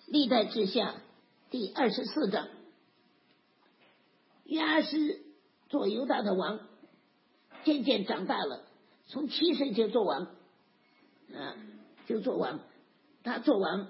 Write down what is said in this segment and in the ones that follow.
历代志下第24章。约阿施做犹大的王，渐渐长大了，从7岁就做王，就做王。他做王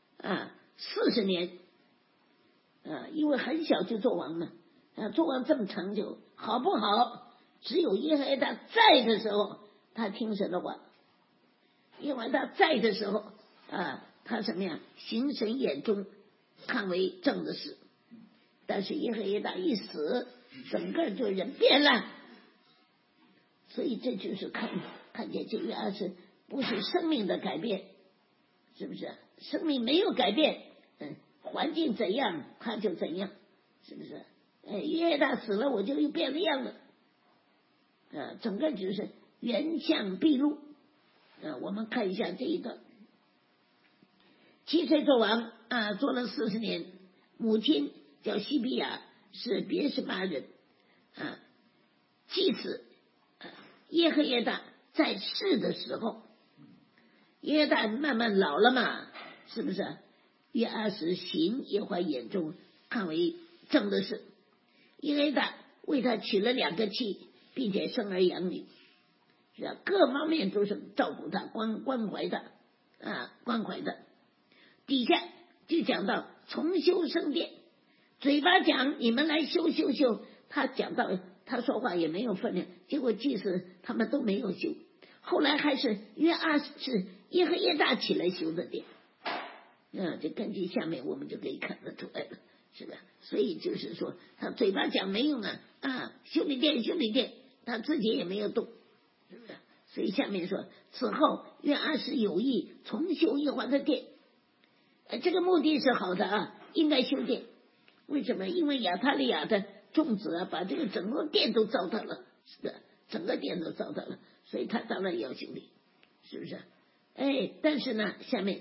40年，因为很小就做王嘛，做王这么长久，好不好？只有耶和华在的时候，他听神的话。因为他在的时候，他什么呀？行神眼中看为正的事。但是耶和华一死，整个就人变了。所以这就是看见这约阿施不是生命的改变，是不是？生命没有改变，环境怎样他就怎样，是不是？约大死了，我就又变了样了。整个就是原相毕露。我们看一下这一段。7岁做王，做了40年。母亲叫西比亚，是别是巴人。祭司耶和华在世的时候，耶和华慢慢老了嘛，是不是？约阿施行耶和华眼中看为正的事。耶和华为他娶了2个妻，并且生儿养女，是吧？各方面都是照顾他，关怀的，关怀的。底下就讲到重修圣殿，嘴巴讲你们来修，他讲到他说话也没有分量，结果祭司他们都没有修，后来还是约阿施耶和华起来修的殿。这根据下面我们就可以看得出来了，是吧？所以就是说他嘴巴讲没用修理殿，他自己也没有动，是不是？所以下面说此后约阿施有意重修耶和华的殿，这个目的是好的应该修殿。为什么？因为亚他利亚的众子把这个整个殿都糟蹋了，是的，整个殿都糟蹋了，所以他当然要修理，是不是？但是呢，下面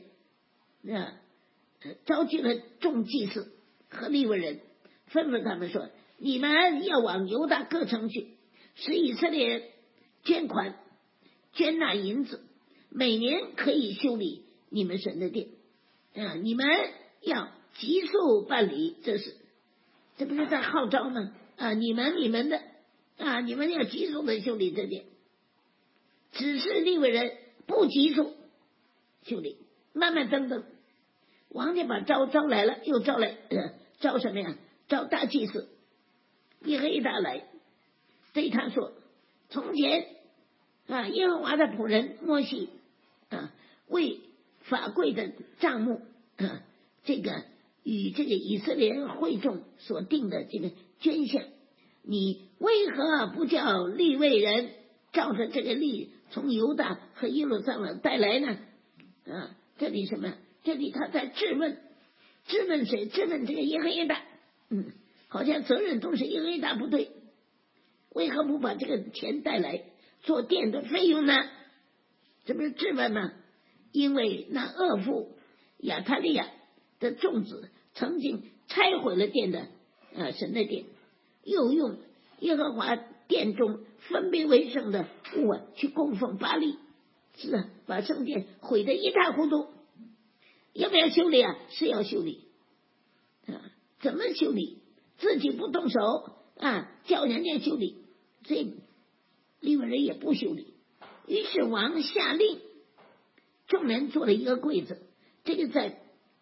召集了众祭司和利未人，吩咐他们说：你们要往犹大各城去，使以色列人捐款捐纳银子，每年可以修理你们神的殿。你们要急速办理这事，这不是在号召吗？你们的你们要急速的修理这殿。只是利未人不急速修理，慢慢等。王家把招来了，又招来招什么呀？招大祭司耶和华来，对他说：从前耶和华的仆人摩西为法柜的帐幕这个与这个以色列人会众所定的这个捐项，你为何不叫利未人照着这个例从犹大和耶路撒冷带来呢？这里什么？这里他在质问谁？质问这个耶和华。好像责任都是耶和华不对，为何不把这个钱带来做殿的费用呢？这不是质问吗？因为那恶妇亚他利亚的众子曾经拆毁了殿的神的殿，又用耶和华殿中分别为圣的物去供奉巴力，是把圣殿毁得一塌糊涂。要不要修理是要修理怎么修理？自己不动手叫人家修理，这利未人也不修理。于是王下令，众人做了一个柜子。这个在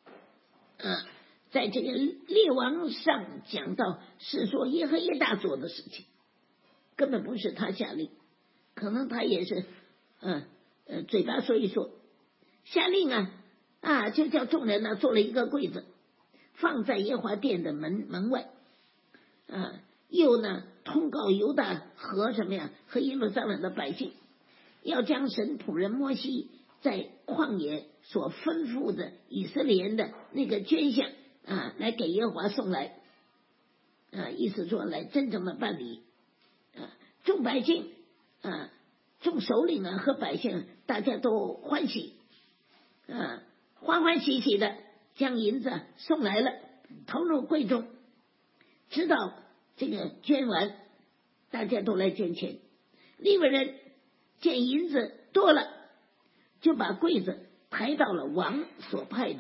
这个列王上讲到是说耶和华做的事情，根本不是他下令，可能他也是嘴巴说一说。下令就叫众人做了一个柜子，放在耶和华殿的门外。又通告犹大和什么呀？和耶路撒冷的百姓，要将神仆人摩西在旷野所吩咐的以色列人的那个捐项来给耶和华送来。意思说来真正的办理。众百姓众首领和百姓大家都欢喜，欢欢喜喜的将银子送来了，投入柜中。直到这个捐完，大家都来捐钱。利未人见银子多了，就把柜子抬到了王所派的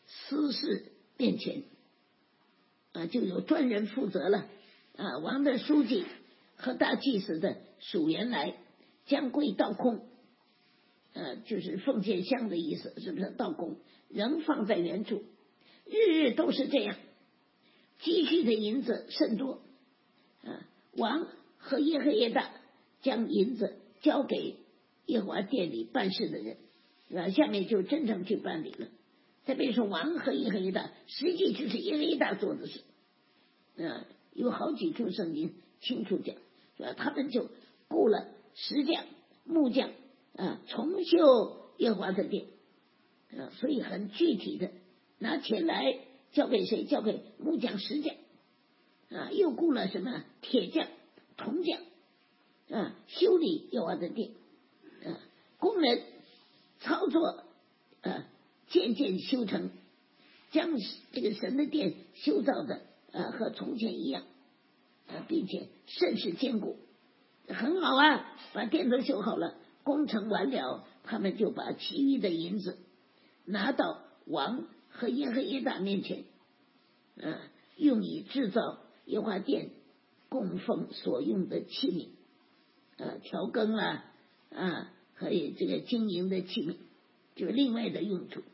司事面前就有专人负责了王的书记和大祭司的属员来将柜倒空，就是奉献箱的意思，是不是？倒空仍放在原处，日日都是这样，积蓄的银子甚多王和耶和耶大将银子交给耶和华殿里办事的人，下面就真正去办理了。再别说王和耶和耶大，实际就是耶和耶大做的事有好几处圣经清楚讲，他们就雇了石匠木匠重修耶和华的殿所以很具体的拿钱来交给谁？交给木匠石匠又雇了什么铁匠铜匠修理耶和华的殿工人操作渐渐修成，将这个神的殿修造的和从前一样并且甚是坚固，很好把殿都修好了，工程完了，他们就把其余的银子拿到王和耶和耶大面前用以制造耶和华殿供奉所用的器皿调羹和这个经营的器皿，就是另外的用途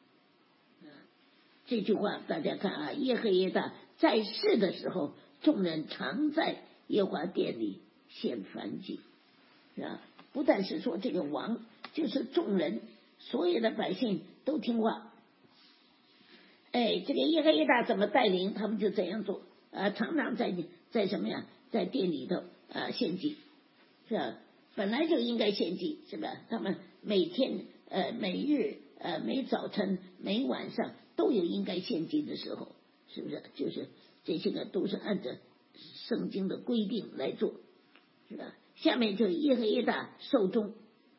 这句话大家看耶和耶大在世的时候，众人常在耶和华殿里献燔祭不但是说这个王，就是众人所有的百姓都听话这个耶和耶大怎么带领他们就怎样做常常在什么呀，在殿里头献祭是吧？本来就应该献祭是吧？他们每天每日每早晨每晚上都有应该献祭的时候，是不是？就是这些个都是按照圣经的规定来做，是吧？下面就耶和耶大寿终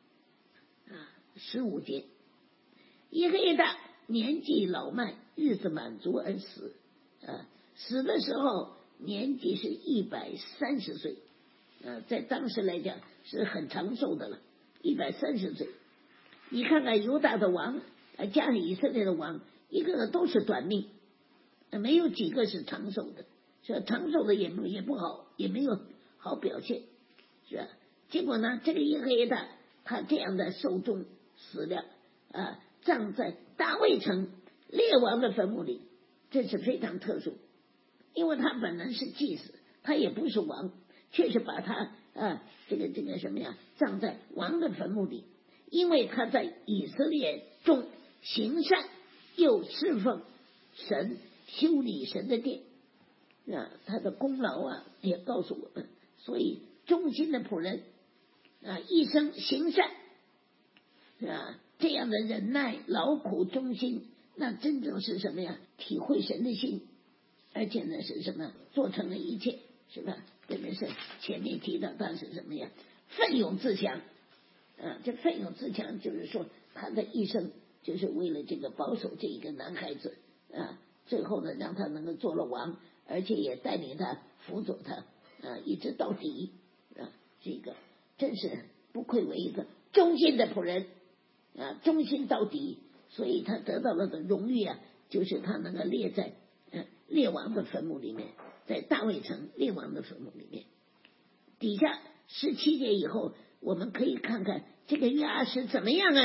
15节，耶和耶大年纪老迈，日子满足而死死的时候年纪是130岁在当时来讲是很长寿的了，130岁。你看看犹大的王加上以色列的王，一个个都是短命没有几个是长寿的，是吧？长寿的也不好，也没有好表现，是吧？结果呢，这个耶和耶大他这样的寿终死了葬在大卫城列王的坟墓里，这是非常特殊，因为他本来是祭司，他也不是王，却是把他这个什么呀葬在王的坟墓里，因为他在以色列中行善，又侍奉神，修理神的殿他的功劳也告诉我们。所以忠心的仆人一生行善这样的忍耐劳苦忠心，那真正是什么呀？体会神的心，而且呢是什么？做成了一切，是吧？特别是前面提到他是什么呀？奋勇自强这奋勇自强就是说他的一生就是为了这个保守这一个男孩子最后呢让他能够做了王，而且也带领他辅佐他一直到底这个真是不愧为一个忠心的仆人忠心到底，所以他得到了的荣誉就是他能够列在列王的坟墓里面，在大卫城列王的坟墓里面。底下17节以后，我们可以看看这个约阿施怎么样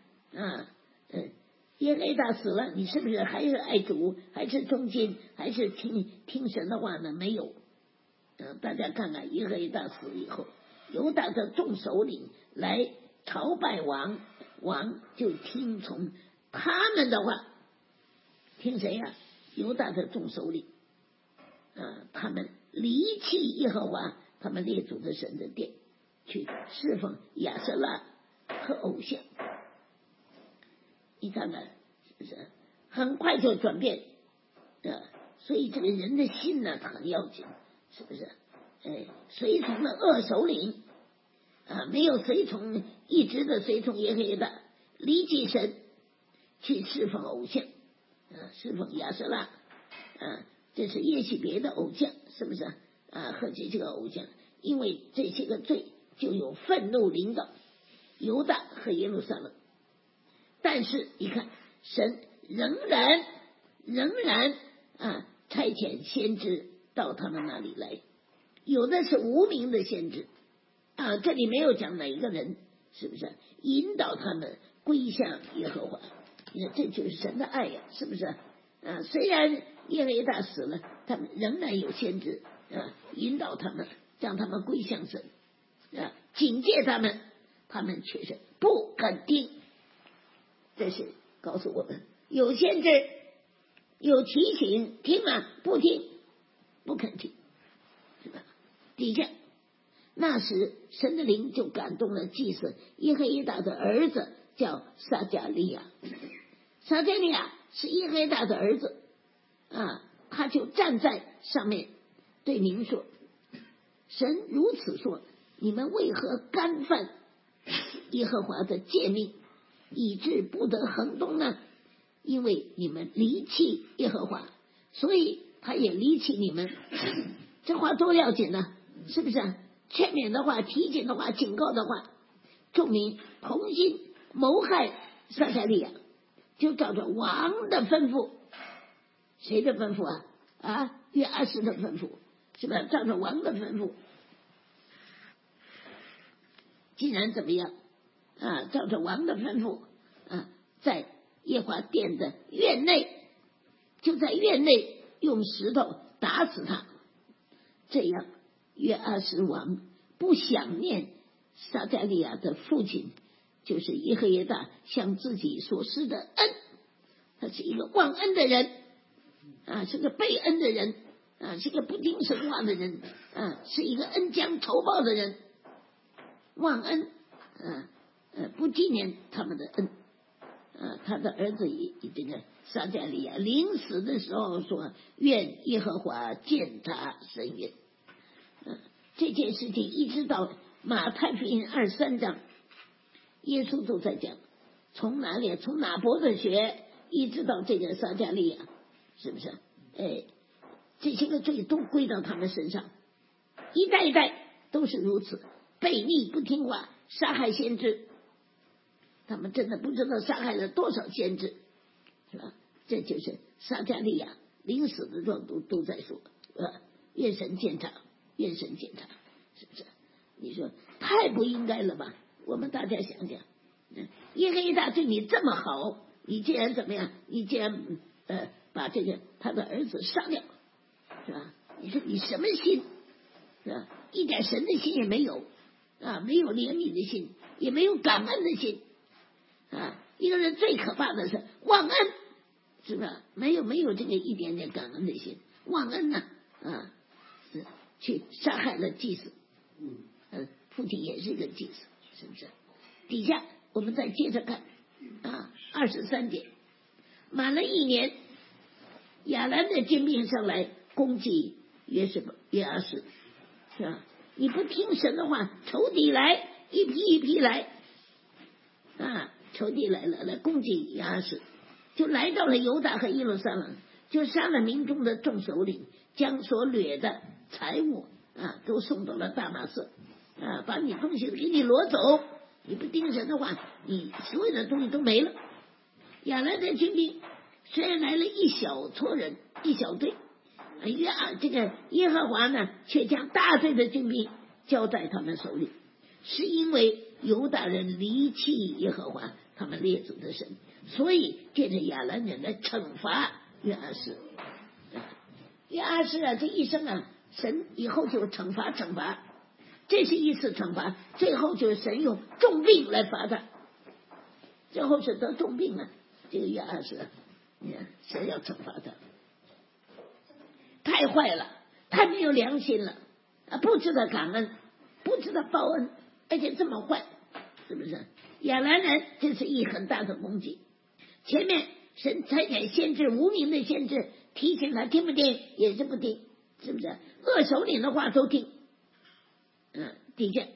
耶和耶大死了，你是不是还是爱主，还是忠心，还是听神的话呢？没有大家看看耶和耶大死以后，犹大的众首领来朝拜王，王就听从他们的话。听谁呀？犹大的众首领他们离弃耶和华他们列祖的神的殿，去侍奉亚舍拉和偶像。你看看是不是很快就转变所以这个人的心呢很要紧，是不是随从的恶首领没有随从，一直的随从耶和耶大，离弃神去侍奉偶像侍奉亚舍拉这是耶洗别的偶像，是不是和这些个偶像，因为这些个罪就有愤怒临到犹大和耶路撒冷。但是你看神仍然差遣先知到他们那里来，有的是无名的先知这里没有讲哪一个人，是不是引导他们归向耶和华？你看这就是神的爱呀，是不是虽然耶和华死了，他们仍然有先知引导他们，让他们归向神警戒他们，他们却是不肯听。这是告诉我们，有先知有提醒，听了不听，不肯听，是吧？底下那时神的灵就感动了祭司耶和华的儿子，叫撒迦利亚。撒迦利亚是耶和华的儿子他就站在上面对民说，神如此说，你们为何干犯耶和华的诫命，以致不得行动呢？因为你们离弃耶和华，所以他也离弃你们。这话多要紧呢，是不是劝勉的话，提醒的话，警告的话，众民同心谋害撒迦利亚，就照着王的吩咐。谁的吩咐约阿施的吩咐，是吧？照着王的吩咐，竟然怎么样照着王的吩咐在耶和华殿的院内，就在院内用石头打死他。这样约阿施王不想念撒迦利亚的父亲，就是耶和华向自己所施的恩。他是一个忘恩的人是个背恩的人是个不听神话的人是一个恩将仇报的人，忘恩不纪念他们的恩他的儿子这个撒迦利亚临死的时候说，愿耶和华见他伸冤这件事情一直到马太福音23章，耶稣都在讲，从哪里从拿伯的学一直到这个撒迦利亚，是不是这些个罪都归到他们身上，一代一代都是如此，悖逆不听话，杀害先知，他们真的不知道杀害了多少先知，是吧？这就是撒迦利亚临死的状都在说愿神见他，愿神见他，是不是？你说太不应该了吧？我们大家想想耶和华对你这么好，你竟然怎么样？你竟然把这个他的儿子杀掉，是吧？你说你什么心，是吧？一点神的心也没有没有怜悯的心，也没有感恩的心一个人最可怕的是忘恩，是吧？没有这个一点点感恩的心，忘恩呢去杀害了祭司，父亲也是一个祭司，是不是？底下我们再接着看23节，满了1年，亚兰的军兵上来攻击约阿施，是吧？你不听神的话，仇敌来一批一批来仇敌来了，来攻击约阿施，就来到了犹大和耶路撒冷，就杀了民中的众首领，将所掠的财物都送到了大马色把你东西给你挪走，你不听神的话，你所有的东西都没了。亚兰的军兵虽然来了一小撮人，一小队，这个耶和华呢，却将大队的军兵交在他们手里，是因为犹大人离弃耶和华他们列祖的神，所以借着亚兰人来惩罚约阿施。约阿施这一生神以后就惩罚，这是一次惩罚，最后就是神用重病来罚他，最后是得重病这个约阿施你看神要惩罚他，太坏了，太没有良心了不知道感恩，不知道报恩，而且这么坏，是不是？亚兰人这是一很大的攻击，前面神差遣先知，无名的先知提醒他，听不听？也是不听，是不是？恶首领的话都听底下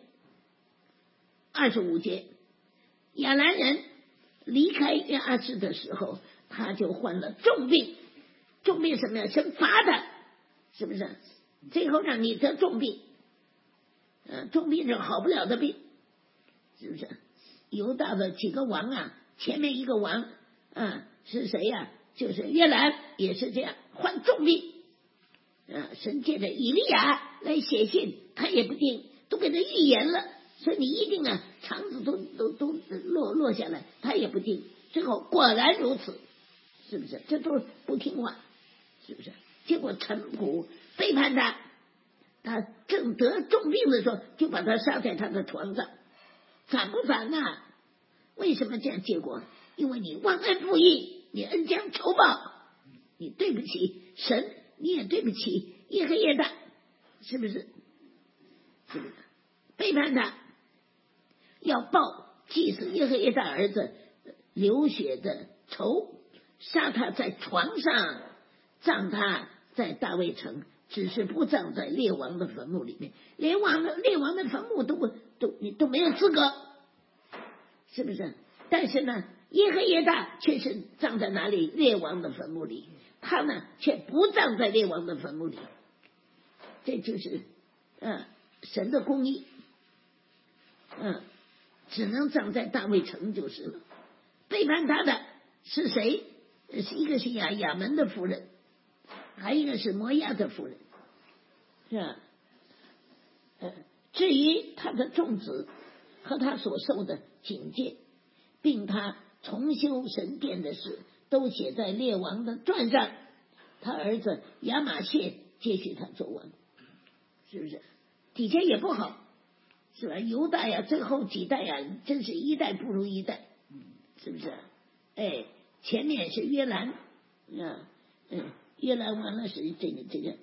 25节，亚兰人离开约阿施的时候，他就患了重病。重病什么呀？神罚他，是不是？最后让你得重病重病是好不了的病，是不是？犹大的几个王前面一个王是谁呀？就是约兰也是这样，患重病。神借着以利亚来写信，他也不定，都给他预言了，说你一定肠子都落下来，他也不定。最后果然如此，是不是？这都不听话，是不是？结果陈普背叛他，他正得重病的时候，就把他杀在他的床上，反不反呐？为什么这样结果？因为你忘恩负义，你恩将仇报，你对不起神，你也对不起耶和耶大，是不是？是不是？背叛他，要报祭司耶和耶大儿子流血的仇，杀他在床上，葬他在大卫城，只是不葬在列王的坟墓里面，连列王的坟墓你都没有资格，是不是？但是呢，耶和耶大却是葬在哪里？列王的坟墓里，他呢却不葬在列王的坟墓里，这就是神的公义。只能葬在大卫城就是了。背叛他的是谁？一个是亚门的夫人，还有一个是摩押的夫人，是吧？至于他的众子和他所受的警戒，并他重修神殿的事，都写在列王的传上。他儿子亚玛谢接续他做王，是不是？底下也不好，是吧？犹大呀，最后几代呀，真是一代不如一代，是不是？前面是约兰，约兰完了是这个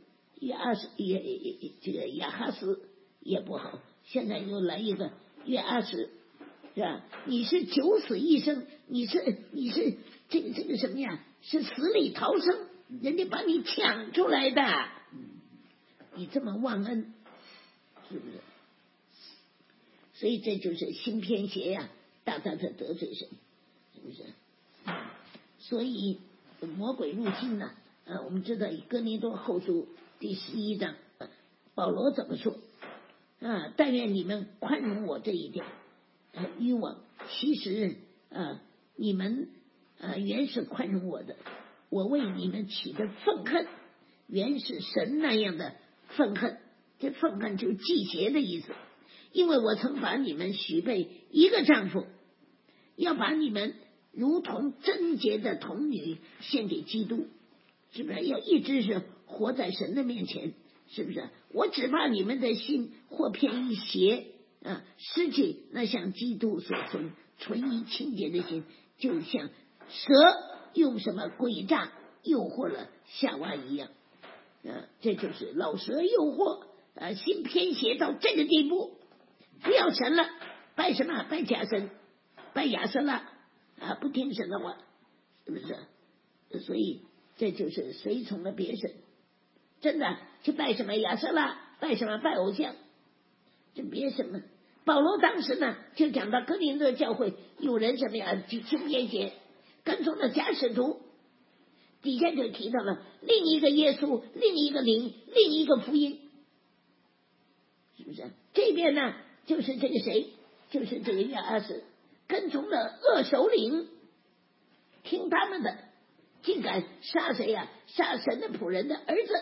亚哈斯也不好，现在又来一个约阿斯，是吧？你是九死一生，你是这个什么呀？是死里逃生，人家把你抢出来的，你这么忘恩，是不是？所以这就是心偏邪呀，大大的得罪神，是不是？所以魔鬼入侵呢，我们知道以哥林多后书第11章，保罗怎么说？但愿你们宽容我这一点，与我其实你们原是宽容我的，我为你们起的愤恨，原是神那样的愤恨，这愤恨就是忌邪的意思。因为我曾把你们许配一个丈夫，要把你们如同贞洁的童女献给基督，是不是？要一直是活在神的面前，是不是？我只怕你们的心或偏一邪，失去那像基督所存纯一清洁的心，就像蛇用什么诡诈诱惑了夏娃一样，这就是老蛇诱惑，心偏邪到这个地步。不要神了，拜什么？拜假神，拜亚瑟拉，不听神的话，是不是？所以这就是随从了别神，真的去拜什么亚瑟拉，拜什么？拜偶像，这别什么？保罗当时呢就讲到哥林多教会有人什么呀，去听偏邪，跟从了假使徒，底下就提到了另一个耶稣，另一个灵，另一个福音，是不是？这边呢就是这个谁，就是这个约阿斯跟从了恶首领，听他们的，竟敢杀谁呀？杀神的仆人的儿子，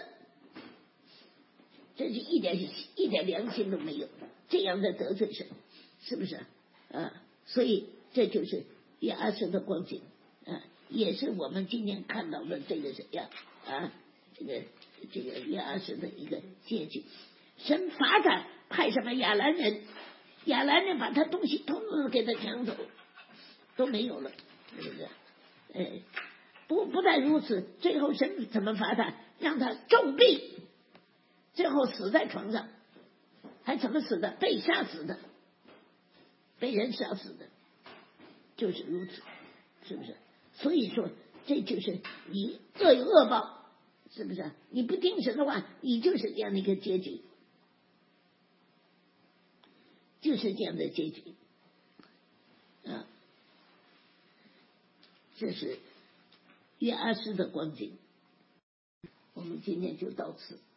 真是一点良心都没有，这样的得罪神，是不是？所以这就是约阿斯的光景，也是我们今天看到的这个谁呀？这个约阿斯的一个结局。神罚他派什么亚兰人把他东西统统给他抢走，都没有了，是不是？不但如此，最后神怎么罚他？让他重病，最后死在床上，还怎么死的？被杀死的，被人杀死的，就是如此，是不是？所以说，这就是你恶有恶报，是不是？你不听神的话，你就是这样的一个结局。就是这样的结局，这是约阿斯的光景。我们今天就到此。